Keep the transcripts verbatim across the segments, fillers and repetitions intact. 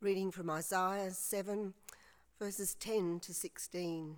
Reading from Isaiah seven, verses ten to sixteen.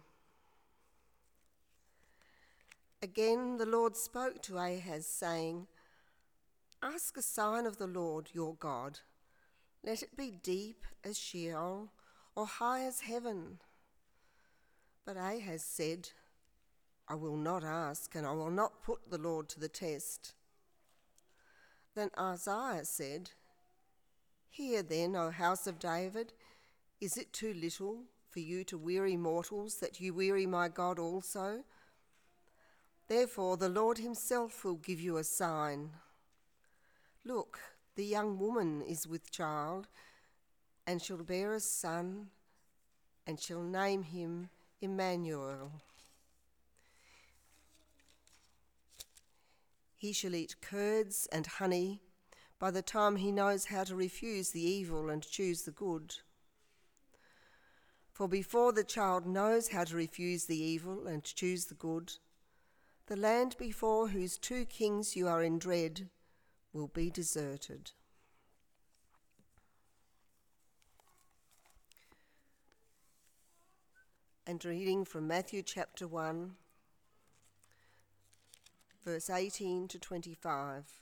Again the Lord spoke to Ahaz, saying, "Ask a sign of the Lord your God. Let it be deep as Sheol, or high as heaven." But Ahaz said, "I will not ask, and I will not put the Lord to the test." Then Isaiah said, "Hear then, O house of David, is it too little for you to weary mortals, that you weary my God also? Therefore the Lord himself will give you a sign. Look, the young woman is with child, and shall bear a son, and shall name him Emmanuel. He shall eat curds and honey by the time he knows how to refuse the evil and choose the good. For before the child knows how to refuse the evil and choose the good, the land before whose two kings you are in dread will be deserted." And reading from Matthew chapter one, verse eighteen to twenty-five.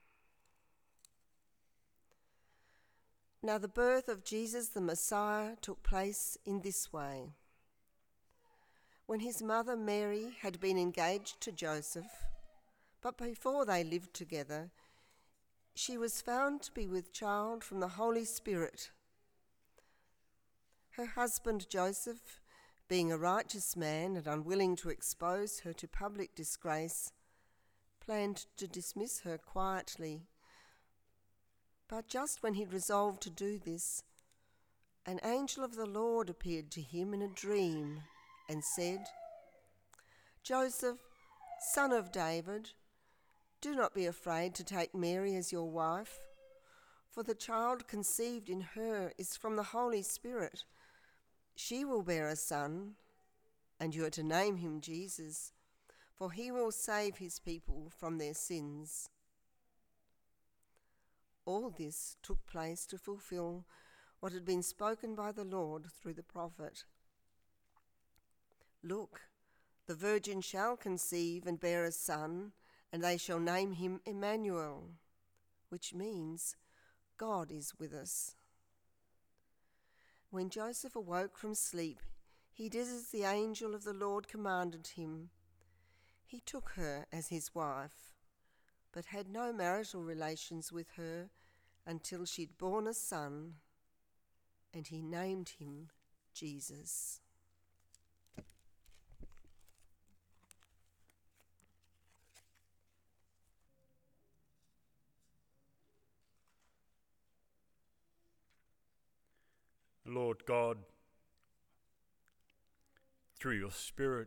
Now the birth of Jesus the Messiah took place in this way. When his mother Mary had been engaged to Joseph, but before they lived together, she was found to be with child from the Holy Spirit. Her husband Joseph, being a righteous man and unwilling to expose her to public disgrace, planned to dismiss her quietly. But just when he resolved to do this, an angel of the Lord appeared to him in a dream and said, "Joseph, son of David, do not be afraid to take Mary as your wife, for the child conceived in her is from the Holy Spirit. She will bear a son, and you are to name him Jesus, for he will save his people from their sins." All this took place to fulfill what had been spoken by the Lord through the prophet. "Look, the virgin shall conceive and bear a son, and they shall name him Emmanuel," which means God is with us. When Joseph awoke from sleep, he did as the angel of the Lord commanded him. He took her as his wife, but had no marital relations with her until she'd borne a son, and he named him Jesus. Lord God, through your Spirit,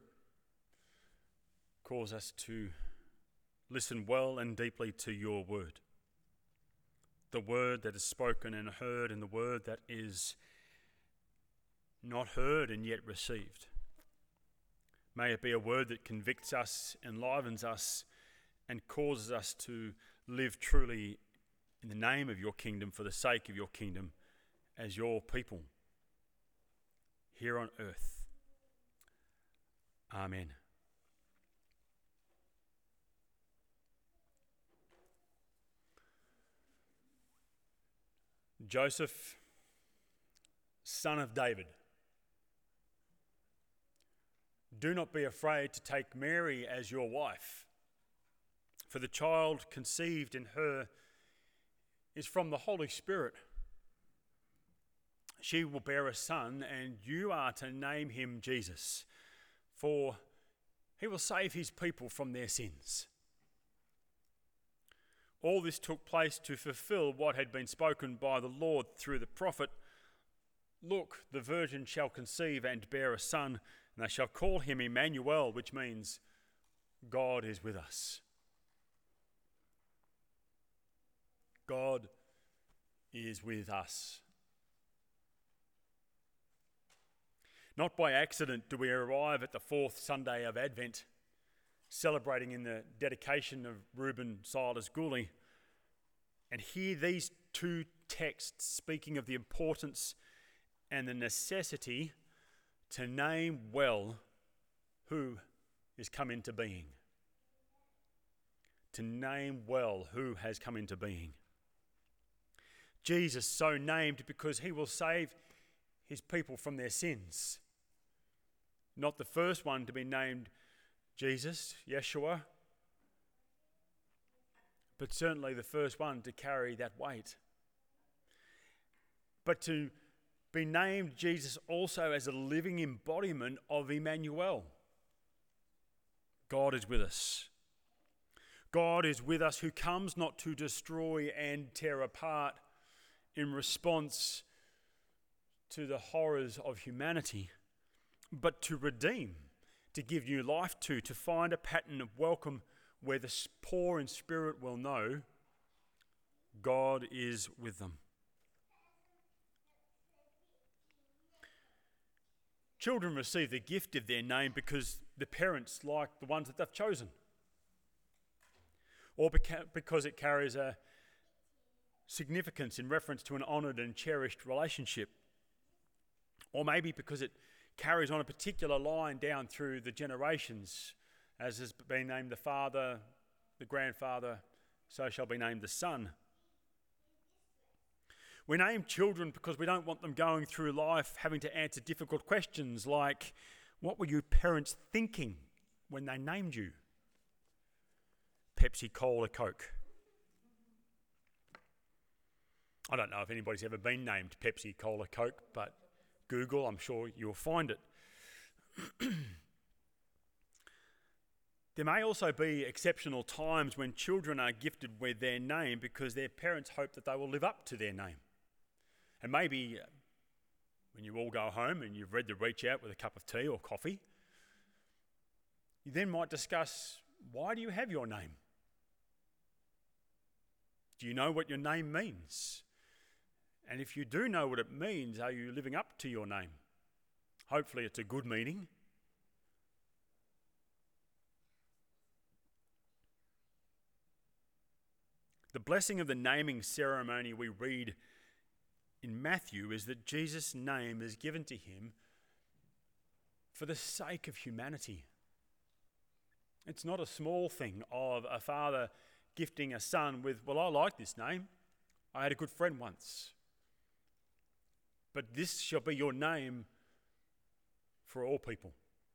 cause us to listen well and deeply to your word. The word that is spoken and heard, and the word that is not heard and yet received. May it be a word that convicts us, enlivens us, and causes us to live truly in the name of your kingdom, for the sake of your kingdom, as your people here on earth. Amen. Joseph, son of David, do not be afraid to take Mary as your wife, for the child conceived in her is from the Holy Spirit. She will bear a son, and you are to name him Jesus, for he will save his people from their sins. All this took place to fulfill what had been spoken by the Lord through the prophet. "Look, the virgin shall conceive and bear a son, and they shall call him Emmanuel," which means God is with us. God is with us. Not by accident do we arrive at the fourth Sunday of Advent, celebrating in the dedication of Reuben Silas Gooley, and hear these two texts speaking of the importance and the necessity to name well who is come into being. To name well who has come into being. Jesus so named because he will save his people from their sins. Not the first one to be named Jesus, Yeshua, but certainly the first one to carry that weight. But to be named Jesus also as a living embodiment of Emmanuel. God is with us. God is with us, who comes not to destroy and tear apart in response to the horrors of humanity, but to redeem, to give new life to, to find a pattern of welcome where the poor in spirit will know God is with them. Children receive the gift of their name because the parents like the ones that they've chosen, or beca- because it carries a significance in reference to an honoured and cherished relationship, or maybe because it carries on a particular line down through the generations, as has been named the father, the grandfather, so shall be named the son. We name children because we don't want them going through life having to answer difficult questions like, what were your parents thinking when they named you? Pepsi, Cola, Coke. I don't know if anybody's ever been named Pepsi, Cola, Coke, but Google, I'm sure you'll find it. There may also be exceptional times when children are gifted with their name because their parents hope that they will live up to their name. And maybe when you all go home and you've read the reach out with a cup of tea or coffee, you then might discuss, why do you have your name? Do you know what your name means? And if you do know what it means, are you living up to your name? Hopefully it's a good meaning. The blessing of the naming ceremony we read in Matthew is that Jesus' name is given to him for the sake of humanity. It's not a small thing of a father gifting a son with, well, I like this name. I had a good friend once. But this shall be your name for all people.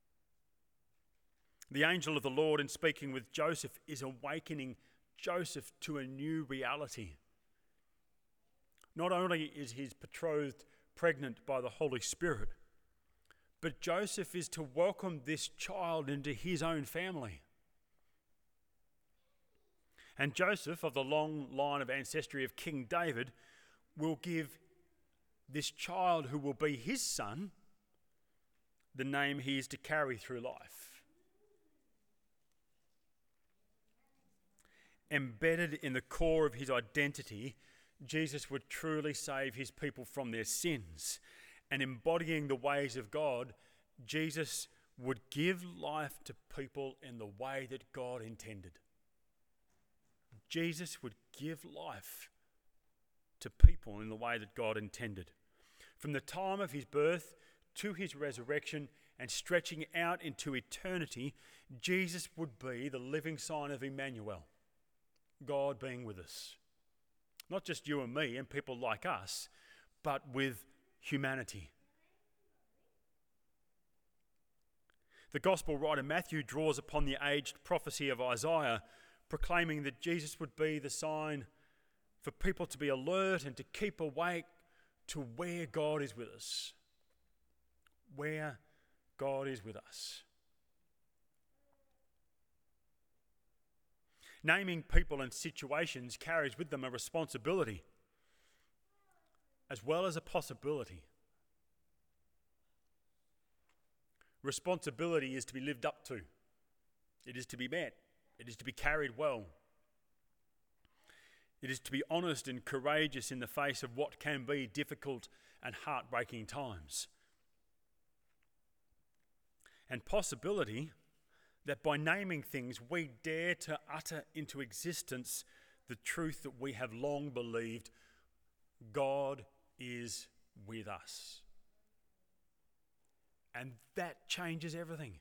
The angel of the Lord, in speaking with Joseph, is awakening Joseph to a new reality. Not only is his betrothed pregnant by the Holy Spirit, but Joseph is to welcome this child into his own family. And Joseph, of the long line of ancestry of King David, will give this child who will be his son the name he is to carry through life. Embedded in the core of his identity, Jesus would truly save his people from their sins. And embodying the ways of God, Jesus would give life to people in the way that God intended. Jesus would give life to people in the way that God intended. From the time of his birth to his resurrection and stretching out into eternity, Jesus would be the living sign of Emmanuel, God being with us. Not just you and me and people like us, but with humanity. The gospel writer Matthew draws upon the aged prophecy of Isaiah, proclaiming that Jesus would be the sign for people to be alert and to keep awake to where God is with us. Where God is with us. Naming people and situations carries with them a responsibility as well as a possibility. Responsibility is to be lived up to. It is to be met. It is to be carried well. It is to be honest and courageous in the face of what can be difficult and heartbreaking times. And possibility, that by naming things we dare to utter into existence the truth that we have long believed: God is with us. And that changes everything.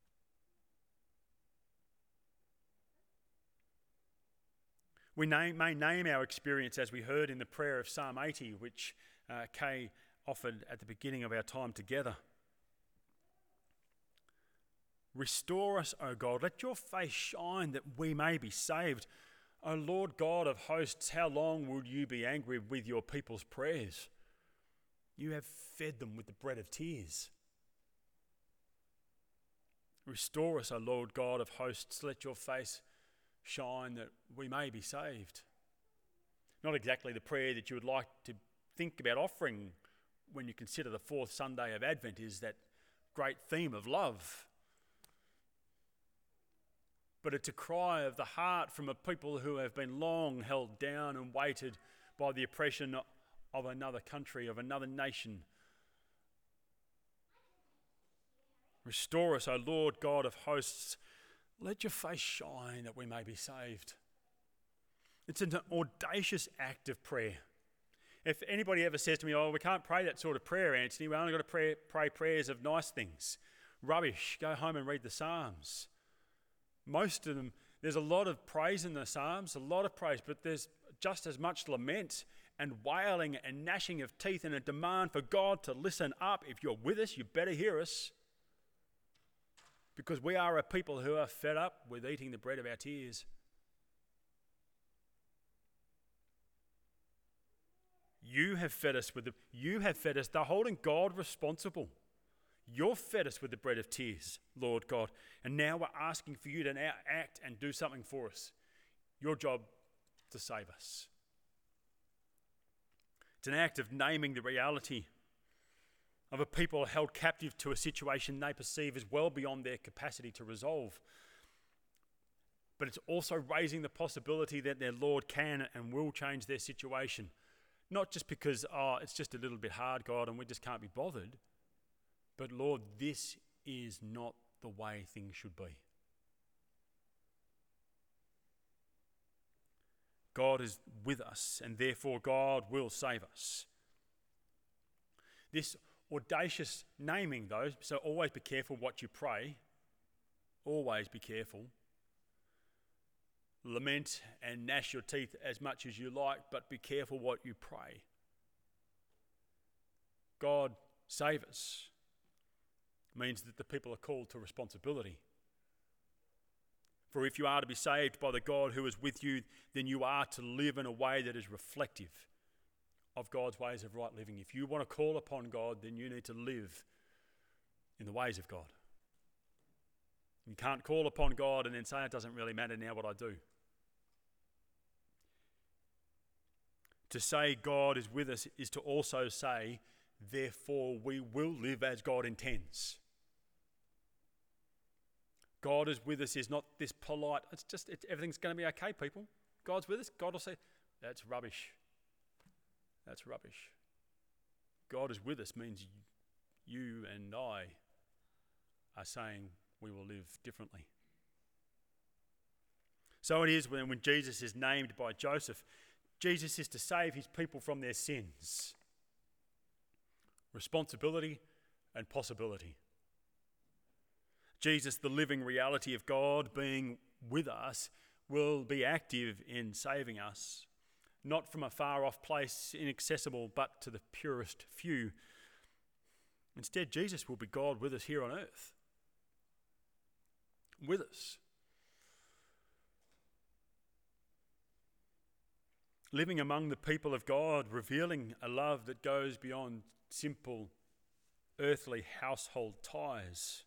We name, may name our experience as we heard in the prayer of Psalm eighty, which uh, Kay offered at the beginning of our time together. Restore us, O God. Let your face shine that we may be saved. O Lord God of hosts, how long will you be angry with your people's prayers? You have fed them with the bread of tears. Restore us, O Lord God of hosts. Let your face shine that we may be saved. Not exactly the prayer that you would like to think about offering when you consider the fourth Sunday of Advent is that great theme of love. But it's a cry of the heart from a people who have been long held down and weighted by the oppression of another country, of another nation. Restore us, O Lord God of hosts. Let your face shine that we may be saved. It's an audacious act of prayer. If anybody ever says to me, oh, we can't pray that sort of prayer, Anthony, we only got to pray, pray prayers of nice things. Rubbish. Go home and read the Psalms. Most of them, there's a lot of praise in the Psalms, a lot of praise, but there's just as much lament and wailing and gnashing of teeth and a demand for God to listen up. If you're with us, you better hear us. Because we are a people who are fed up with eating the bread of our tears. You have fed us with the, you have fed us, they're holding God responsible. You've fed us with the bread of tears, Lord God. And now we're asking for you to now act and do something for us. Your job to save us. It's an act of naming the reality of a people held captive to a situation they perceive as well beyond their capacity to resolve. But it's also raising the possibility that their Lord can and will change their situation. Not just because, oh, it's just a little bit hard, God, and we just can't be bothered. But Lord, this is not the way things should be. God is with us, and therefore God will save us. This audacious naming, though, so always be careful what you pray. Always be careful. Lament and gnash your teeth as much as you like, but be careful what you pray. God save us means that the people are called to responsibility. For if you are to be saved by the God who is with you, then you are to live in a way that is reflective of God's ways of right living. If you want to call upon God, then you need to live in the ways of God. You can't call upon God and then say, it doesn't really matter now what I do. To say God is with us is to also say, therefore we will live as God intends. God is with us is not this polite, it's just, it's, everything's going to be okay, people. God's with us. God will say, that's rubbish. That's rubbish. God is with us means you and I are saying we will live differently. So it is when, when Jesus is named by Joseph, Jesus is to save his people from their sins. Responsibility and possibility. Jesus, the living reality of God being with us, will be active in saving us, not from a far-off place, inaccessible, but to the purest few. Instead, Jesus will be God with us here on earth. With us. Living among the people of God, revealing a love that goes beyond simple earthly household ties.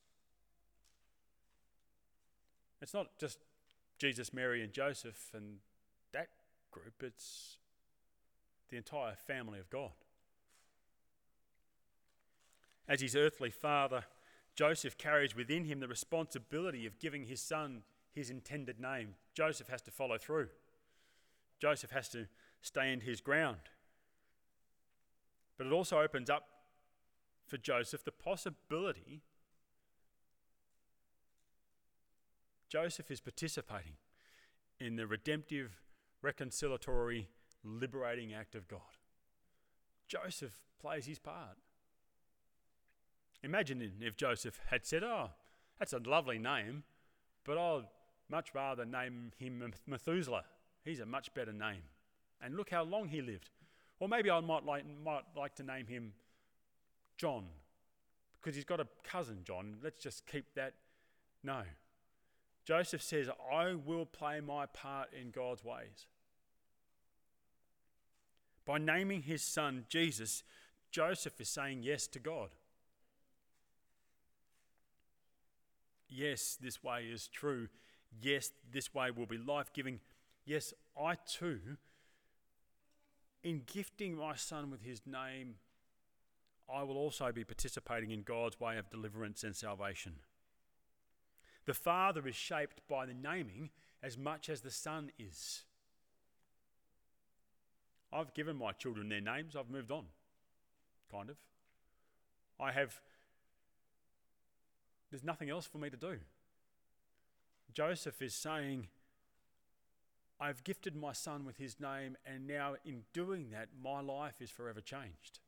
It's not just Jesus, Mary and Joseph and that group, it's the entire family of God. As his earthly father, Joseph carries within him the responsibility of giving his son his intended name. Joseph has to follow through. Joseph has to stand his ground. But it also opens up for Joseph the possibility Joseph is participating in the redemptive, reconciliatory, liberating act of God. Joseph plays his part. Imagine if Joseph had said, oh, that's a lovely name, but I'd much rather name him Methuselah. He's a much better name. And look how long he lived. Or maybe I might like, might like to name him John, because he's got a cousin, John. Let's just keep that. No. Joseph says, I will play my part in God's ways. By naming his son Jesus, Joseph is saying yes to God. Yes, this way is true. Yes, this way will be life-giving. Yes, I too, in gifting my son with his name, I will also be participating in God's way of deliverance and salvation. The Father is shaped by the naming as much as the Son is. I've given my children their names. I've moved on, kind of. I have, there's nothing else for me to do. Joseph is saying, I've gifted my son with his name, and now in doing that, my life is forever changed.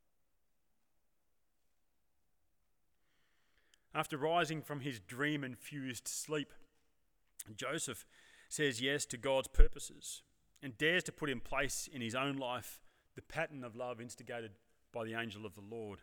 After rising from his dream-infused sleep, Joseph says yes to God's purposes and dares to put in place in his own life the pattern of love instigated by the angel of the Lord.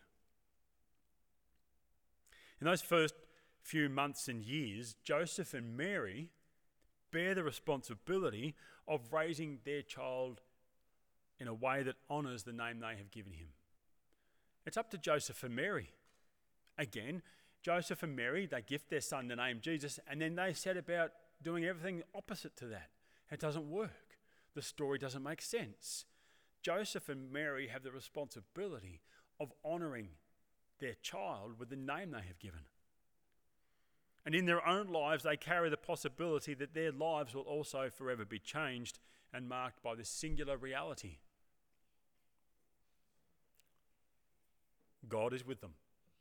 In those first few months and years, Joseph and Mary bear the responsibility of raising their child in a way that honours the name they have given him. It's up to Joseph and Mary. Again, Joseph and Mary, they gift their son the name Jesus, and then they set about doing everything opposite to that. It doesn't work. The story doesn't make sense. Joseph and Mary have the responsibility of honouring their child with the name they have given. And in their own lives, they carry the possibility that their lives will also forever be changed and marked by this singular reality. God is with them.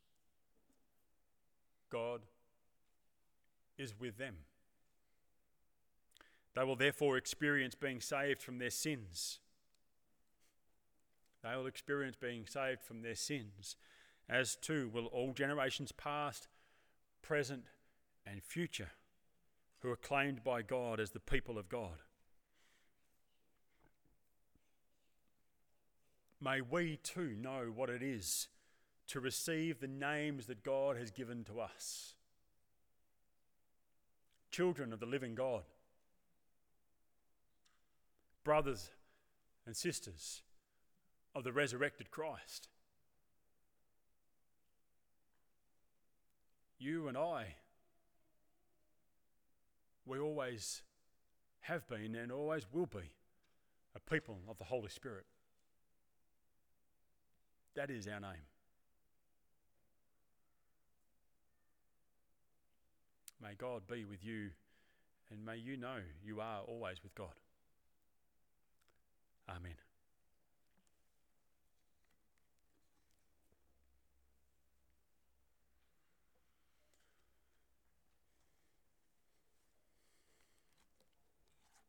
God is with them. They will therefore experience being saved from their sins. They will experience being saved from their sins, as too will all generations past, present, and future, who are claimed by God as the people of God. May we too know what it is to receive the names that God has given to us. Children of the living God. Brothers and sisters of the resurrected Christ. You and I, we always have been and always will be a people of the Holy Spirit. That is our name. May God be with you, and may you know you are always with God. Amen.